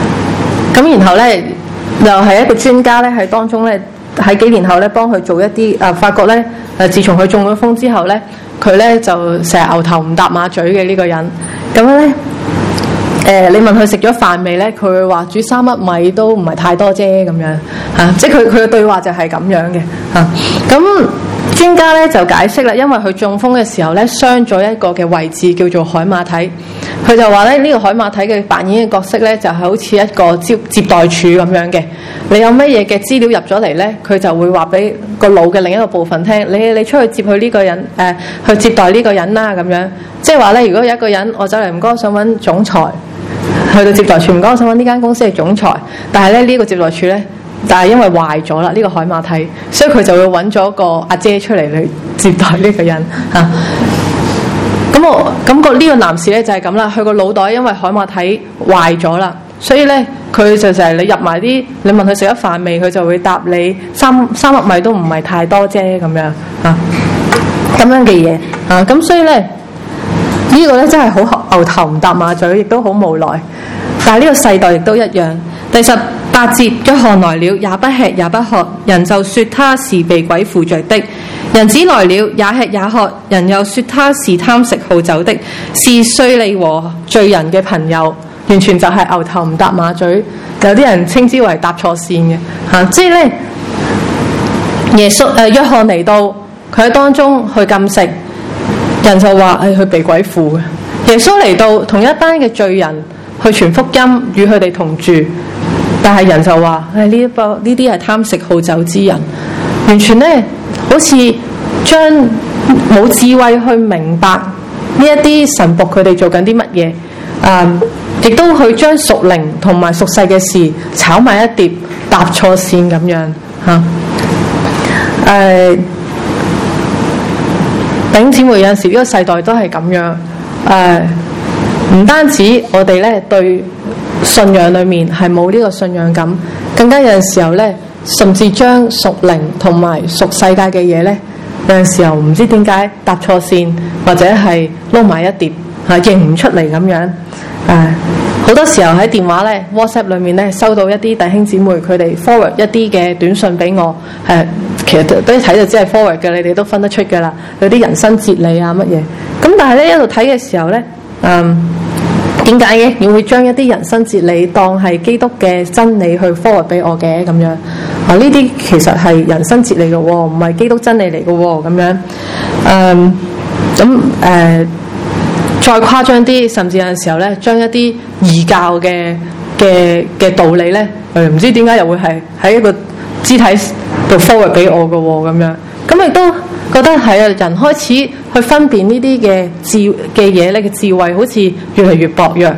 咁然後咧又係一個專家咧喺當中咧喺幾年後咧幫佢做一啲發覺咧自從佢中咗風之後咧，佢咧就成日牛頭唔搭馬嘴嘅呢個人。咁樣咧你問佢食咗飯未咧，佢會話煮3粒米都唔係太多啫咁樣嚇，即係佢嘅對話就係咁樣嘅嚇。咁專家咧就解釋啦，因為佢中風嘅時候咧傷咗一個嘅位置叫做海馬體，佢就話咧呢個海馬體嘅扮演嘅角色咧就係好似一個接待處咁樣嘅。你有乜嘢嘅資料入咗嚟咧，佢就會話俾個腦嘅另一個部分聽，你出去接佢呢個人去接待呢個人啦咁樣。即係話咧，如果有一個人我走嚟唔該想揾總裁，去到接待處唔該我想揾呢間公司嘅總裁，但係咧呢個接待處咧。但係因為壞咗啦，呢個海馬體，所以佢就會揾咗個阿姐出嚟去接待呢個人嚇。咁我感覺呢個男士咧就係咁啦，佢個腦袋因為海馬體壞咗啦，所以咧佢就成日你入埋啲，你問佢食咗飯未，佢就會答你三粒米都唔係太多啫咁樣嚇，咁樣嘅嘢嚇。咁所以咧呢個咧真係好牛頭唔搭馬嘴，亦都好無奈。但係呢個世代亦都一樣。第18節，約翰來了，也不吃也不喝，人就說他是被鬼附着的；人子來了，也吃也喝，人又說他是貪食好酒的，是稅吏和罪人嘅朋友。完全就係牛頭唔搭馬嘴，有啲人稱之為搭錯線嘅嚇。即係咧，約翰嚟到，佢喺當中去禁食，人就話佢被鬼附嘅。耶穌嚟到，同一班嘅罪人去傳福音，與佢哋同住。但係人就話：呢啲係貪食好酒之人，完全咧好似將冇智慧去明白呢一啲神僕佢哋做緊啲乜嘢，亦都去將屬靈同埋屬世嘅事炒埋一碟，搭錯線咁樣嚇。弟兄姊妹，有陣時呢個世代都係咁樣，唔單止我哋咧對信仰裏面係冇呢個信仰感，更加有陣時候咧，甚至將屬靈同埋屬世界嘅嘢咧，有陣時候唔知點解搭錯線，或者係撈埋一碟認唔出嚟咁樣。好多時候喺電話咧 WhatsApp 裏面咧收到一啲弟兄姊妹佢哋 forward 一啲嘅短信俾我，其實都一睇就知係 forward 嘅，你哋都分得出㗎啦。有啲人生哲理啊乜嘢，咁但係咧一路睇嘅時候咧，點解嘅？你會將一啲人生哲理當係基督嘅真理去 forward 俾我嘅咁樣？呢啲其實係人生哲理嘅喎，唔係基督真理嚟嘅喎咁樣。再誇張啲，甚至有陣時候咧，將一啲異教嘅道理咧，唔知點解又會係喺一個肢體度 forward 俾我嘅喎咁樣。咁亦都覺得係人開始去分辨呢啲嘅嘢咧嘅智慧，好似越嚟越薄弱。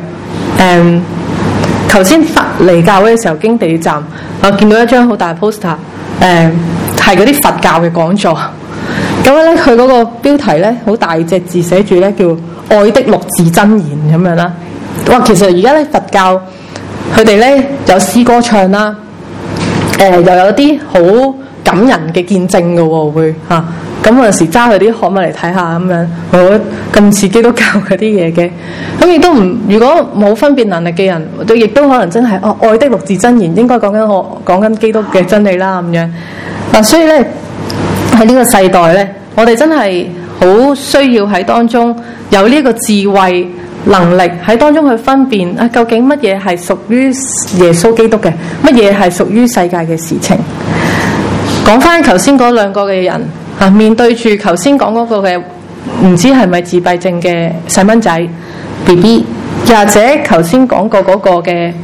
頭先嚟教會嘅時候，經地鐵站，我見到一張好大 poster， 係嗰啲佛教嘅講座。咁樣咧，佢嗰個標題咧，好大隻字寫住咧，叫愛的6字真言咁樣啦。哇，其實而家咧佛教佢哋咧有詩歌唱啦，又有啲好感人嘅見證嘅喎，會嚇。咁有陣時揸佢啲刊物嚟睇下咁樣，我咁似基督教嗰啲嘢嘅。咁亦都唔，如果冇分辨能力嘅人，亦都可能真係愛的6字真言應該講緊基督嘅真理啦咁樣。嗱，所以咧喺呢個世代咧，我哋真係好需要喺當中有呢個智慧能力喺當中去分辨究竟乜嘢係屬於耶穌基督嘅，乜嘢係屬於世界嘅事情。講翻頭先嗰兩個嘅人。面對住頭先講嗰個嘅唔知係咪自閉症嘅細蚊仔 BB， 又或者頭先講過嗰個嘅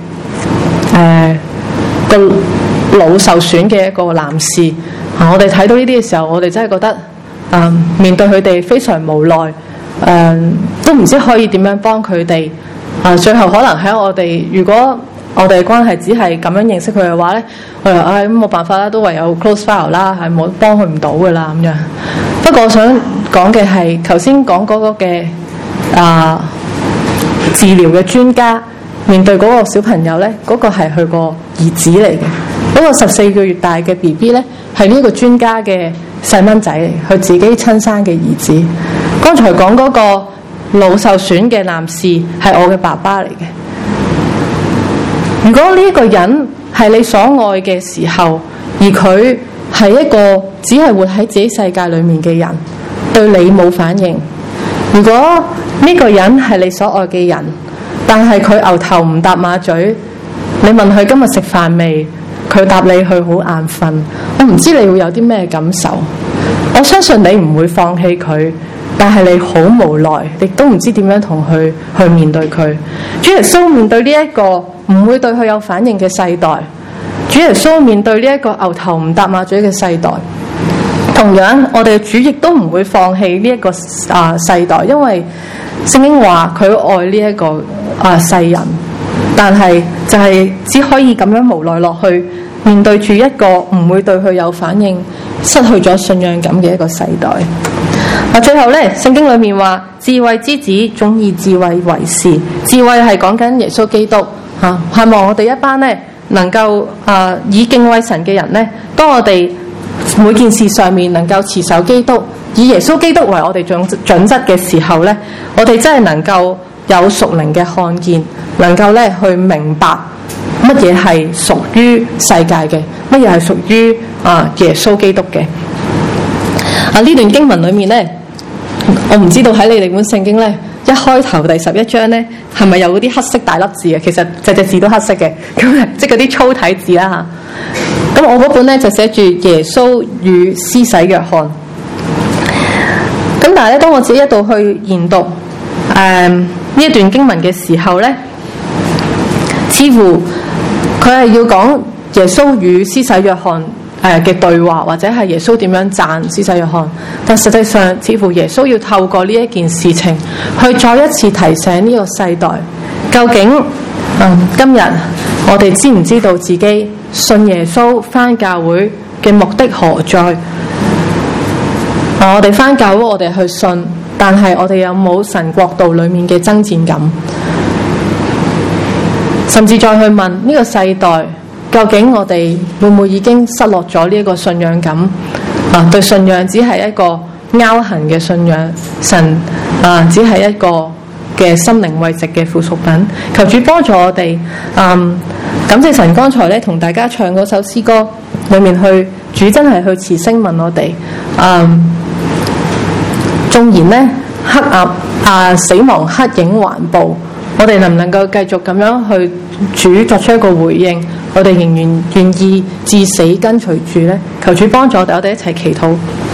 個腦受損嘅一個男士，我哋睇到呢啲嘅時候，我哋真係覺得面對佢哋非常無奈，都唔知可以點樣幫佢哋。最後可能喺我哋，如果我哋嘅關係只係咁樣認識佢嘅話咧，我話咁冇辦法啦，都唯有 close file 啦，係冇幫佢唔到噶啦咁樣。不過我想講嘅係頭先講嗰個嘅治療嘅專家面對嗰個小朋友咧，嗰個係佢個兒子嚟嘅，嗰個14個月大嘅 BB 咧係呢個專家嘅細蚊仔嚟，佢自己親生嘅兒子。剛才講嗰個腦受損嘅男士係我嘅爸爸嚟嘅。 如果呢個人係你所愛嘅時候，而佢係一個只係活喺自己世界裏面嘅人，對你冇反應。如果呢個人係你所愛嘅人，但係佢牛頭唔搭馬嘴，你問佢今日食飯未，佢答你佢好眼瞓，我唔知你會有啲咩感受。我相信你唔會放棄佢，但係你好無奈，亦都唔知點樣同佢去面對佢。主耶穌面對呢一個唔會對佢有反應嘅世代，主耶穌面對呢一個牛頭唔搭馬嘴嘅世代，同樣我哋嘅主亦都唔會放棄呢一個世代，因為聖經話佢愛呢一個世人，但係就係只可以咁樣無奈落去，面對住一個唔會對佢有反應、失去咗信仰感嘅一個世代。最後咧，聖經裏面話智慧之子總以智慧為是，智慧係講緊耶穌基督嚇，盼望我哋一班咧能夠以敬畏神嘅人咧，當我哋每件事上面能夠持守基督，以耶穌基督為我哋準則嘅時候咧，我哋真係能夠有屬靈嘅看見，能夠咧去明白乜嘢係屬於世界嘅，乜嘢係屬於耶穌基督嘅。呢段經文裏面咧，我唔知道喺你哋本聖經咧，一開頭第11章咧，係咪有嗰啲黑色大粒字啊？其實隻字都黑色嘅，咁即係嗰啲粗體字啦嚇。咁我嗰本咧就寫住耶穌與施洗約翰。咁但係咧，當我自己一度去研讀呢一段經文嘅時候咧，似乎佢係要講耶穌與施洗約翰嘅對話，或者係耶穌點樣讚施洗約翰，但實際上似乎耶穌要透過呢一件事情去再一次提醒呢個世代，究竟今日我哋知唔知道自己信耶穌返教會嘅目的何在？我哋返教會，我哋去信，但係我哋有冇神國度裏面嘅爭戰感？甚至再去問呢個世代，究竟我哋會唔會已經失落咗呢一個信仰感？對信仰只係一個拗痕嘅信仰，神只係一個嘅心靈慰藉嘅附屬品。求主幫助我哋。感謝神剛才咧同大家唱嗰首詩歌裏面去，主真係去慈聲問我哋。縱然咧黑暗死亡黑影環抱，我哋能唔能夠繼續咁樣去主作出一個回應？我哋仍然願意至死跟隨主呢？求主幫助我哋一齊祈禱。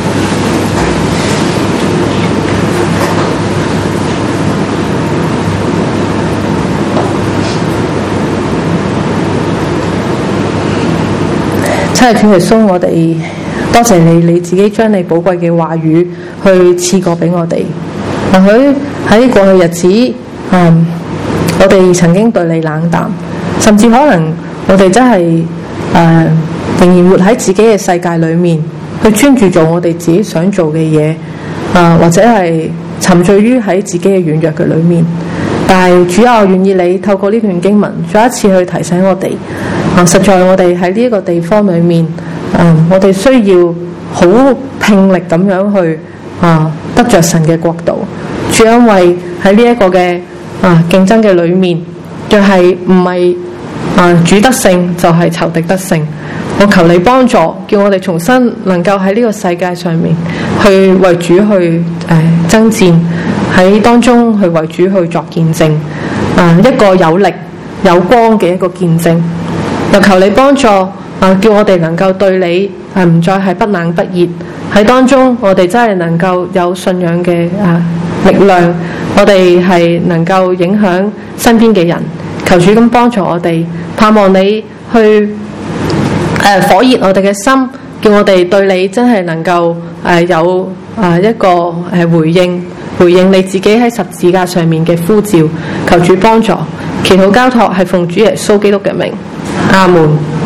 真係主耶穌，我哋多謝你自己將你寶貴嘅話語去賜過俾我哋。或許喺過去日子，我哋曾經對你冷淡，甚至可能我哋真係仍然活喺自己嘅世界裏面，去專注做我哋自己想做嘅嘢，或者係沉醉於喺自己嘅軟弱嘅裏面。但係主啊，我願意你透過呢段經文再一次去提醒我哋，實在我哋喺呢一個地方裏面，我哋需要好拼力咁樣去得着神嘅國度。主，因為喺呢一個嘅競爭嘅裏面，就係唔係主得勝就係仇敵得勝。我求你幫助，叫我哋重新能夠喺呢個世界上面去為主去爭戰，喺當中去為主去作見證，一個有力有光嘅一個見證。又求你幫助叫我哋能夠對你唔再係不冷不熱，喺當中我哋真係能夠有信仰嘅力量，我哋係能夠影響身邊嘅人。求主咁幫助我哋，盼望你去火熱我哋嘅心，叫我哋對你真係能夠有一個回應你自己喺十字架上面嘅呼召。求主幫助，祈禱交託係奉主耶穌基督嘅名，阿門。